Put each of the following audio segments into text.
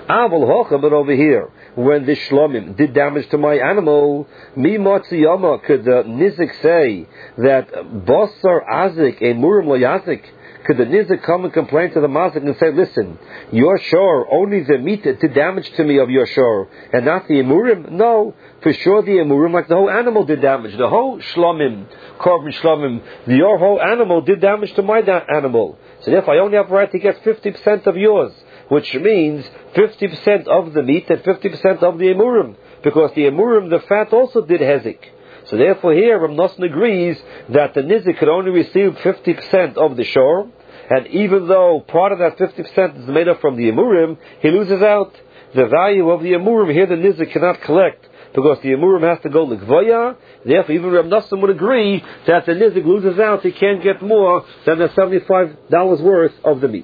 But over here, when the shlomim did damage to my animal, mi matziyama, could the nizik say that basar azik a murim lo yazik? Could the nizik come and complain to the mazik and say, listen, your shor, only the meat did damage to me of your shor, and not the emurim? No, for sure the emurim, like the whole animal, did damage. The whole shlomim, korban shlomim, your whole animal did damage to my animal. So therefore I only have a right to get 50% of yours, which means 50% of the meat and 50% of the emurim, because the emurim, the fat, also did hezik. So therefore here Rav Nosson agrees that the nizik could only receive 50% of the shor, and even though part of that 50% is made up from the emurim, he loses out. The value of the emurim here the nizik cannot collect, because the emurim has to go l'gvoya. Therefore even Rav Nosson would agree that the nizik loses out, he can't get more than the $75 worth of the meat.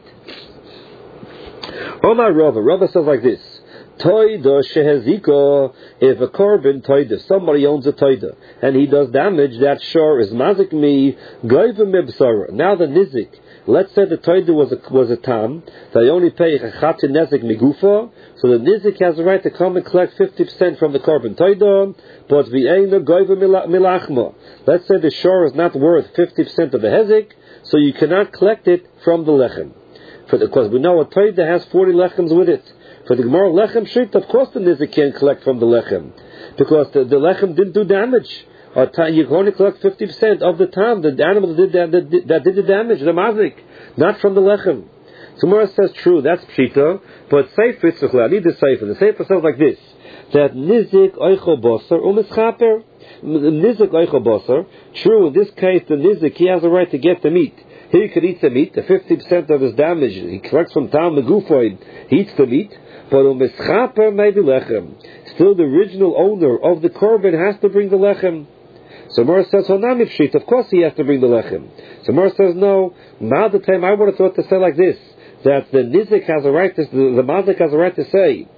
Omar Rava says like this: Toida shehezika, if a korban toida, somebody owns a toida, and he does damage, that shor is mazik mi, goyva mibsara. Now the nizik, let's say the toida was a tam, they only pay chachat nezik migufa, so the nizik has the right to come and collect 50% from the korban toida, but v'eina goyva milachma. Let's say the shor is not worth 50% of the hezik, so you cannot collect it from the lechem. Because we know a toida has 40 lechems with it. For the Gemara lechem shit, of course the nizik can't collect from the lechem, because the lechem didn't do damage. You can only collect 50% of the time the animal that did the damage, the mazik, not from the lechem. So Gemara says, true, that's pshita, but sefer tzricha. I need the sefer. The sefer says like this: that nizik oichel basar umischaper. Nizik oichel basar. True, in this case the nizik, he has a right to get the meat. He could eat the meat. The 50% of his damage he collects from tam megufoid. He eats the meat. But umischaper maybe lechem. Still, the original owner of the korban has to bring the lechem. So Mor says, "Honami pshit." Of course, he has to bring the lechem. So Mor says, "No." Now the time I would have thought to say like this: that the nizik has a right to, the mazik has a right to say,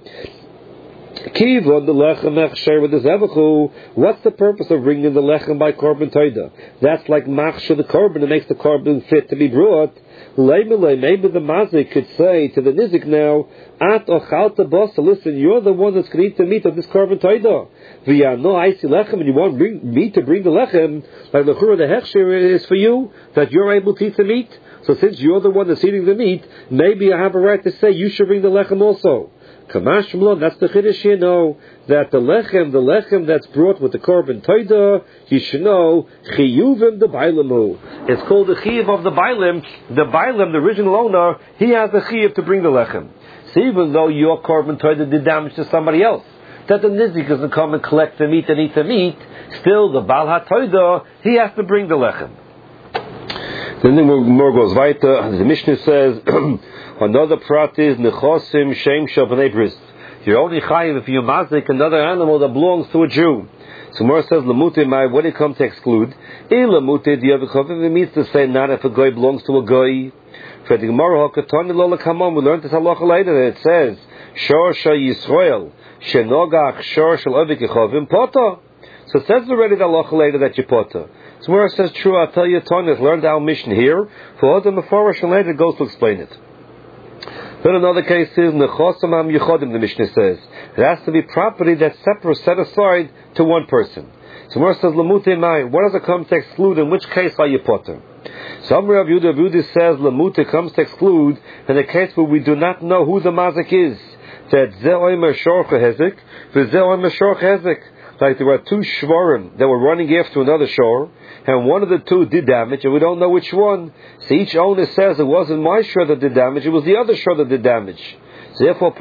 "Kivon the lechem echsher with the zevachu." What's the purpose of bringing the lechem by korban toida? That's like machsher the korban. It makes the korban fit to be brought. Maybe the mazik could say to the nizik now, "At ochalta bosa, listen, you're the one that's going to eat the meat of this korban toida. V'yano aisi lechem, and you want me to bring the lechem, like the chura the hechsher is for you, that you're able to eat the meat. So since you're the one that's eating the meat, maybe I have a right to say you should bring the lechem also." Kamash Mlon, that's the chiddush here. Know that the lechem that's brought with the korban toida, you should know chiyuvim the bailamu. It's called the chiyuv of the bailim. The bailim, the original owner, he has the chiyuv to bring the lechem. So even though your korban toida did damage to somebody else, that the nizik doesn't come and collect the meat and eat the meat, still the bal hatoida, he has to bring the lechem. Then the more goes weiter. The Mishnah says. Another prat is nechosim shem shel bnei bris. You're only chayiv if you mazik another animal that belongs to a Jew. So Mor says lamute mai. What do you come to exclude? Lamute diyavikov. It means to say not if a guy belongs to a guy. For the Gemara hakatani lo lekamon. We learned this halacha later. It says shor shel Yisrael shenogach shor shel avikichovim pota. So it says already the halacha later that you pota. So Mor says true. I'll tell you, Tony has learned our mission here. For other meforish and later goes to explain it. Then another case is nechosam am yichodim. The Mishnah says it has to be property that's separate, set aside to one person. So Mor says lamute mai. What does it come to exclude? In which case are you potter? Some Rav Yehuda says lamute comes to exclude in a case where we do not know who the mazik is. That ze oimer shorcha hezek, v'ze oimer shorcha hezek. Like there were two shvarim that were running after another shor, and one of the two did damage, and we don't know which one. So each owner says it wasn't my shor that did damage; it was the other shor that did damage. So therefore,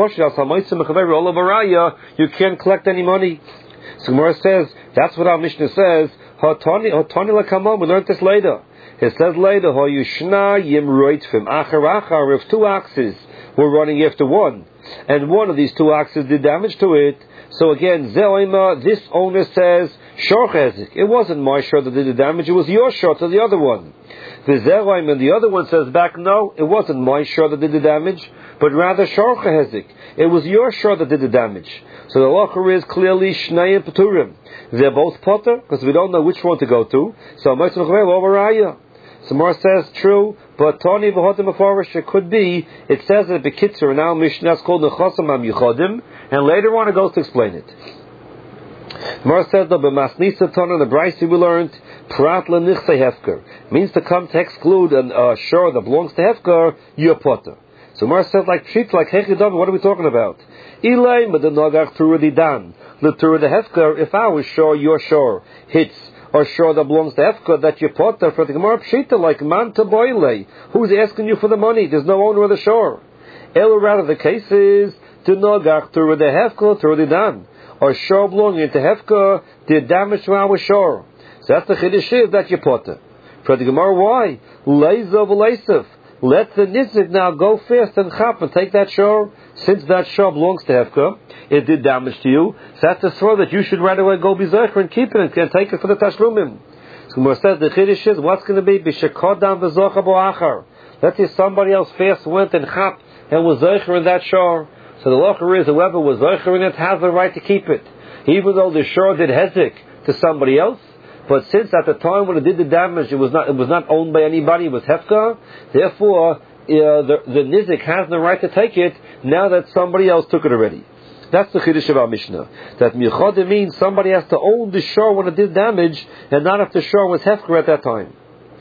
you can't collect any money. So Gemara says that's what our Mishnah says. Hatani lakamon. We learned this later. It says later, Hoyushna yimroit from achar achar. If two oxes were running after one, and one of these two oxes did damage to it. So again, Zeoima, this owner says, Shor Chezik. It wasn't my shor that did the damage, it was your shor to the other one. The Zeoima, and the other one says back, no, it wasn't my shor that did the damage, but rather Shor Chezik. It was your shor that did the damage. So the halacha is clearly Shnayim Peturim. They're both potter, because we don't know which one to go to. So Mor says, true, But Tani B'Hodim Mefarish, it could be, it says that B'Kitzer, now Mishnah is called Nechosam Am Yichodim, and later on it goes to explain it. Mar said that B'Masnisa Tana, the Braysi we learned, Prat L'Nichse Hefker, means to come to exclude a shore that belongs to Hefker, you're potter. So Mar said like Hechidam, what are we talking about? Ilay Madanogach Turadidan, the Tur the Hefker, if our shore, your shore, hits, or shore that belongs to Hefker, that you potter for the Gemara Pshita, like Man to Boile, who's asking you for the money? There's no owner of the shore. Or rather, the case is, to Nogach Tur the Hefker, Turadidan, or shore belonging to Hefker, did damage to our shore. So that's the Chiddush is that you potter. For the Gemara, why? Leizov Leisov. Let the Nizik now go fast and chap and take that shore. Since that shore belongs to Hefker, it did damage to you. So that's the throw that you should right away go be Zecher and keep it and take it for the Tashlumim. So Gemara says the Chiddush is, what's going to be? B'shekodam v'zocha bo'achar. Let's say somebody else fast went and chap and was Zecher in that shore. So the locher is, whoever was Zecher in it has the right to keep it. Even though the shore did Hezek to somebody else, but since at the time when it did the damage, it was not owned by anybody, it was Hefka, therefore the Nizik has the right to take it now that somebody else took it already. That's the Chiddush of our Mishnah. That Michodim means somebody has to own the shore when it did damage, and not if the shore was Hefka at that time.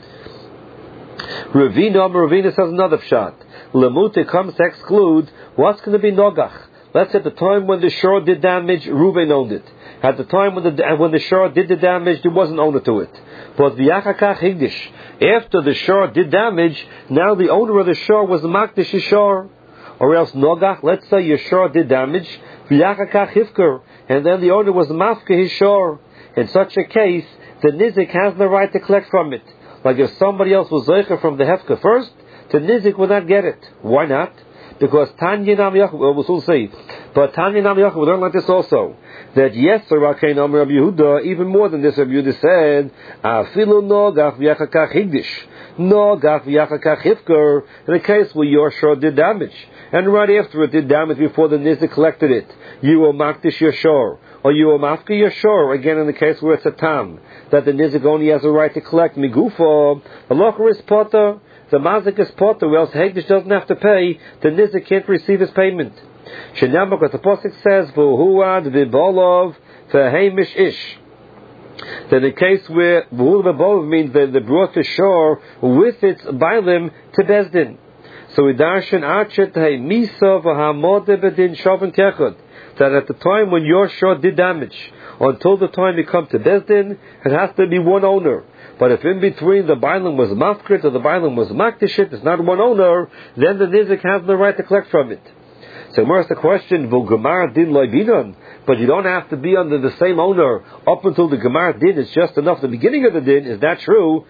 Ravina says another pshat. Lemute comes to exclude what's going to be Nogach. Let's say at the time when the shore did damage, Reuven owned it. At the time when the shore did the damage, there wasn't owner to it. But v'yachakach higdish, after the shore did damage, now the owner of the shore was makdish his shore. Or else Nogach, let's say your shore did damage, v'yachakach hifker, and then the owner was mafka his shore. In such a case, the nizik has the right to collect from it. Like if somebody else was zeicher from the hefker first, the nizik would not get it. Why not? Because Tanya Nam Yachid, we'll soon see. But Tanya Nam Yachid, we learn like this also. That yes, Rakein Amar Rabbi Yehuda, even more than this, Rabbi Yehuda said, Afilu Nogach v'yachakach higdish, Nogach v'yachakach hifker, in a case where your shore did damage. And right after it did damage before the nizik collected it, you will makdish your shore. Or you will mafka your shore, again in the case where it's a tam, that the nizik only has a right to collect migufa, the locher is potter, the mazik is potter, or else Hegdish doesn't have to pay, the nizik can't receive his payment. Shenam, because the Pasuk says, V'huad v'bolov v'heimish ish. Then the case where V'huad v'bolov means that they brought the shore with its bailim to Bezdin. So we darshan achet hey misa v'hamode bedin shavin kechad. That at the time when your shore did damage, until the time you come to Bezdin, it has to be one owner. But if in between the bailim was mafkrit or the bailim was makdishit, it's not one owner, then the nizik has the right to collect from it. So where's the question, V'u Gemar din loibinon, but you don't have to be under the same owner up until the Gemar din is just enough the beginning of the din. Is that true?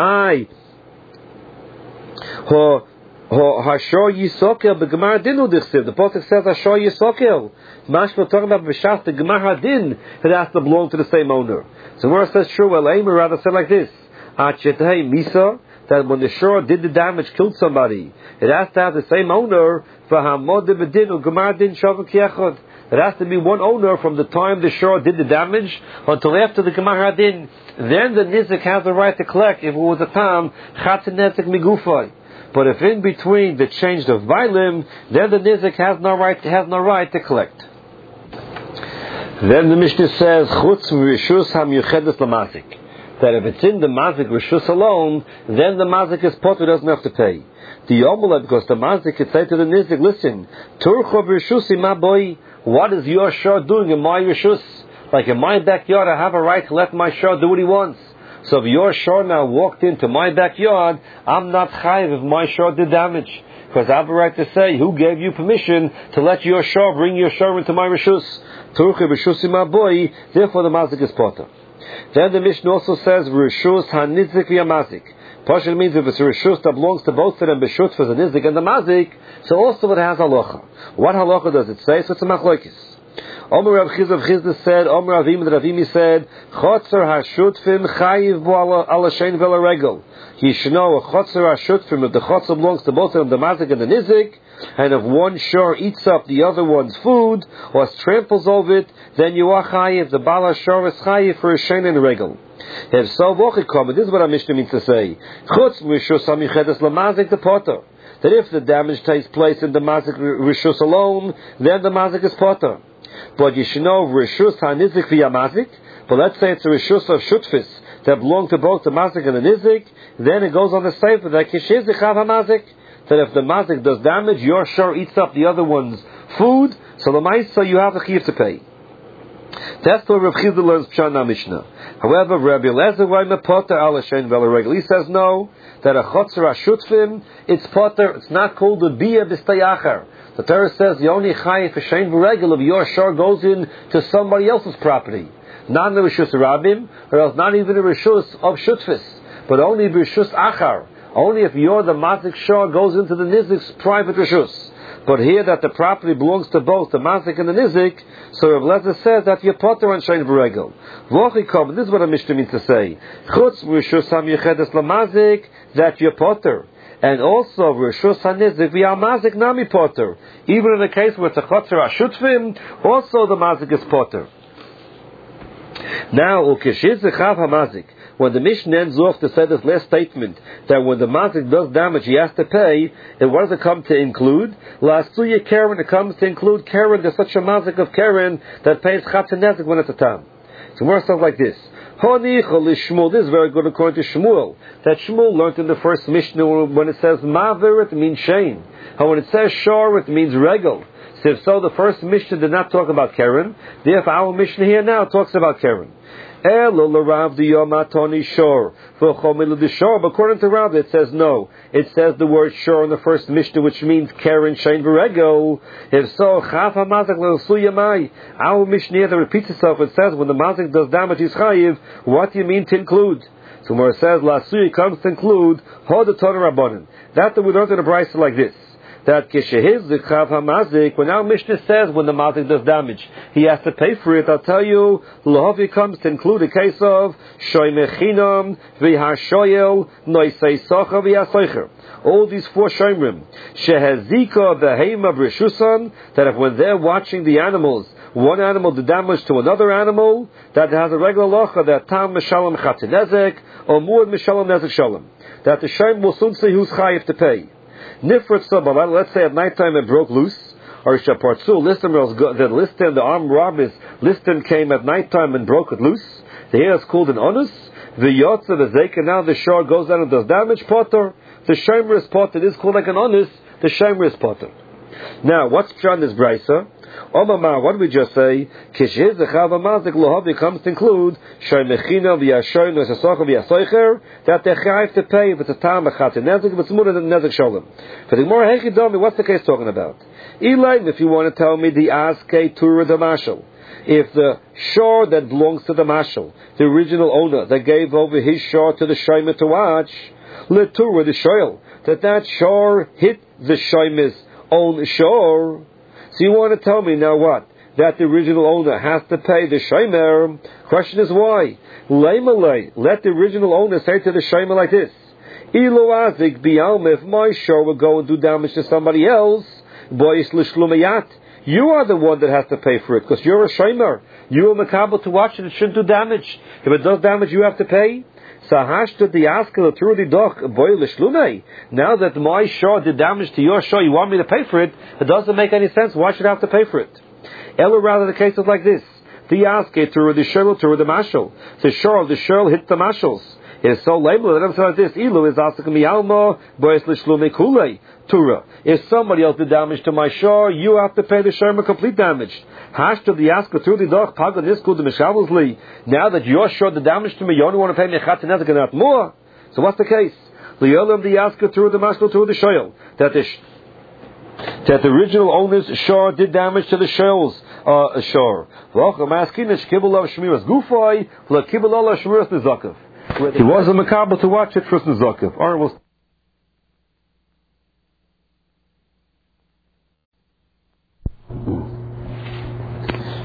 Hashor Yisokel, the Gemar Dinu Dichsiv. The Pasuk says Hashor Yisokel. Mashma talking about B'shas, the Gemar Din, it has to belong to the same owner. So where it says true, Elaim rather said like this: Achetei Misa, that when the shore did the damage, killed somebody, it has to have the same owner. V'hamod bedinu Gemar Din Shavuk Yechad. It has to be one owner from the time the shore did the damage until after the Gemar Din. Then the nizik has the right to collect if it was a tam chatzin netzik migufay. But if in between the changed of Bailim, then the nizik has no right to collect. Then the Mishnah says, Chutz v'rishus hamyuchedes lamazik. That if it's in the mazik rishus alone, then the mazik is potter, doesn't have to pay. The yomulah, because the mazik could say to the nizik, listen, Turcho v'rishusi ma boi, what is your shore doing in my rishus? Like in my backyard, I have a right to let my shore do what he wants. So if your shore now walked into my backyard, I'm not chayiv if my shore did damage. Because I have a right to say, who gave you permission to let your shore bring your shore into my rishus? Turche b'shusi ma boi, therefore the mazik is potter. Then the Mishnah also says, rishus ha-nitzik v'yamazik. Partially means if it's a rishus that belongs to both of them, b'shut for the nizik and the mazik, so also it has halacha. What halacha does it say? So it's a machlokes. Omer Rav Chizda said, Omer Ravimi said, Chotzer hashutfim chayiv bo ala shein vela regel. You should know a chotzer hashutfim, if the chotzer belongs to both of them, the mazik and the nizik, and if one shor eats up the other one's food, or tramples over it, then you are chayiv, the bala shor is chayiv for a shein and regel. If so, this is what our Mishnah means to say. Chutz rishus hamichedes lamazik the potter. That if the damage takes place in the mazik rishus alone, then the mazik is potter. But you should know rishus hanizik via mazik. But let's say it's a rishus of shutfis that belong to both the mazik and the nizik. Then it goes on the sefer that kishizik hav hamazik. That if the mazik does damage, your shor eats up the other one's food. So the ma'isa you have the chiyuv to pay. That's what Rav Chizda learns Pshana Mishnah. However, Rabbi Eliezer potter ala shein vela regel. He says no, that a chotzer hashutfim, it's potter. It's not called a bia b'stayachar. The Torah says the only chayiv for shein vela regel if your shor goes in to somebody else's property, not in the rishus rabim, or else not even the rishus of shutfis, but only rishus achar. Only if you're the mazik shor goes into the nizik's private rishus. But here that the property belongs to both the mazik and the nizik, so Rav Lezer says that you're potter on shein v'regel. V'ochikom, this is what a Mishnah means to say. Chutz rishus hamichedes lamazik, that you're potter. And also rishus hanizik v'yal mazik nami potter. Even in the case where it's a chotzer hashutfim, also the mazik is potter. Now, ukeshiz zechav hamazik. When the Mishnah ends off to say this last statement, that when the mazik does damage, he has to pay, and what does it come to include? La'asuya Karen, it comes to include Karen. There's such a mazik of Karen that pays chatzanezik when it's a tam. So more stuff like this. Shmuel, this is very good according to Shmuel, that Shmuel learned in the first Mishnah when it says maver, it means shein. How when it says shor, it means regel. So if so, the first Mishnah did not talk about Karen. Therefore, our Mishnah here now talks about Karen. But according to Rav, it says no. It says the word shor in the first Mishnah, which means Karen, shein v'regel. If so, chaf hamazik l'suyamai. Our Mishnah here that repeats itself, it says when the mazik does damage, he's chayiv. What do you mean to include? So where it says la'suya comes to include hod atonu rabbanan. That we learned in a brayso like this. That kishehiz the chav hamazik, when our Mishnah says when the mazik does damage, he has to pay for it. I'll tell you, lahavi comes to include a case of shoy mechinam v'hashoyel noisei socha v'yasoicher. All these four shoymrim, shehezika behema b'rishusan, that if when they're watching the animals, one animal did damage to another animal, that has a regular locha that tam mishalom chatinezek or muad mishalom nezek shalom, that the shoym will soon say who's chayiv to pay. Nifrat Sabbalah, let's say at nighttime it broke loose, or Shapartsu, the Liston, the armed robbers, Liston came at nighttime and broke it loose. The hair is called an onus. The Yotza, the Zeka, now the shor goes down and does damage, potter. The Shomer is potter, it is called like an onus, the Shomer is potter. Now, what's Pshat this brayso? Omama, what did we just say? Kishiz zechav hamazik lohavi comes to include shoy mechina v'yashoy nosesocha v'yasoicher, that they're chayiv to pay if it's a tam b'chatin nezik, if it's more than nezik sholem. For the Gemara Hechidomi, what's the case talking about? Elaine, if you want to tell me the aske tura the mashal, if the shor that belongs to the mashal, the original owner that gave over his shor to the shomer to watch, letura the shoyel, that shor hit the shomer's own shor. So you want to tell me now what? That the original owner has to pay the shomer. Question is why? Let the original owner say to the shomer like this: Iloazik bialm, if my shor will go and do damage to somebody else, bois l'shlumayat, you are the one that has to pay for it because you're a shomer. You are makabel to watch it. It shouldn't do damage. If it does damage, you have to pay. Now that my shor did damage to your shor, you want me to pay for it? It doesn't make any sense. Why should I have to pay for it? Ella, rather, the case is like this: the aske to the shor to the mashal. The shor of the shor hits the mashals. It is so labeled that I'm saying like this: Ilu is asking alma bois l'shlume kulei tura. If somebody else did damage to my shor, you have to pay the shomer complete damage. Hashto the aska to the doch pagan is called the mishavosli. Now that your shor did damage to me, you only want to pay me chatinezek and not more. So what's the case? Liyolam the aska to the mashal to the shoyel that the original owner's shor did damage to the shoyel's shor. He wasn't makabel to watch it for Zakav. Or was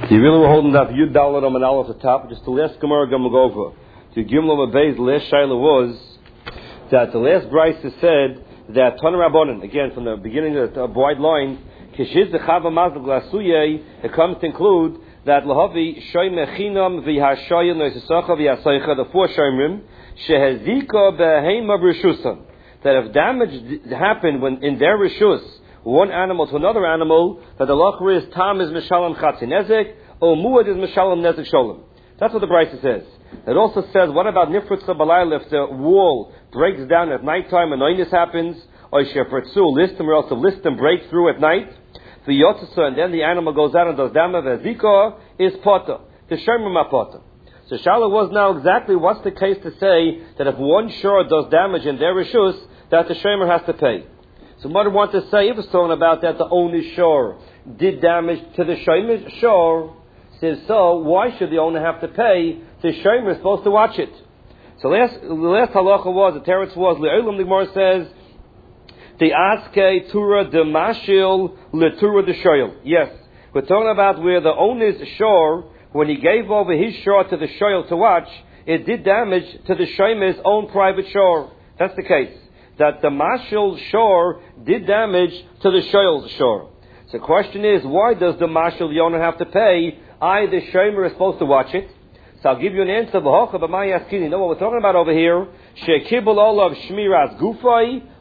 You really were holding up Yud Dalet on Manal at the top. Just the last Gemara Gamagova to Gimel Abayz, the last Shaila was that the last Bryce said that Ton Rabbanan, again from the beginning of the wide line, Kishiz the Chava Mazal Glasuye, it comes to include that Lahavi Shoy Mechinam Vihashoyin Noisasacha Vihasaycha, the 4 Shomrim, Shehezika Behema B'Rishusan, that if damage happened when in their Rishus, one animal to another animal, that the lachri is tam is mishalom chatzi nezek, or muad is mishalom nezek sholem. That's what the Brisa says. It also says, what about nifritza balayla if the wall breaks down at nighttime and noinis happens, or shefritzu listim, or else the listim break through at night, the yotzasa, and then the animal goes out and does dama v'zika, is potter. The shemim potter. So Shala was now exactly what's the case to say that if one shore does damage in their rishus, that the shemer has to pay. So Mother wants to say, if it's talking about that the owner shore did damage to the shomer shore, says so, why should the owner have to pay? The shomer is supposed to watch it. So the last halacha was, the teretz was, Le'olam the Gemara says, the aske tura de mashil le tura de shoyel. Yes, we're talking about where the owner's shore, when he gave over his shore to the shoyel to watch, it did damage to the shomer's own private shore. That's the case. That the mashal shore did damage to the shoyel's shore. So the question is, why does the mashal the owner have to pay? The shomer is supposed to watch it. So I'll give you an answer. You know what we're talking about over here? Shekibul olav shmiras gufay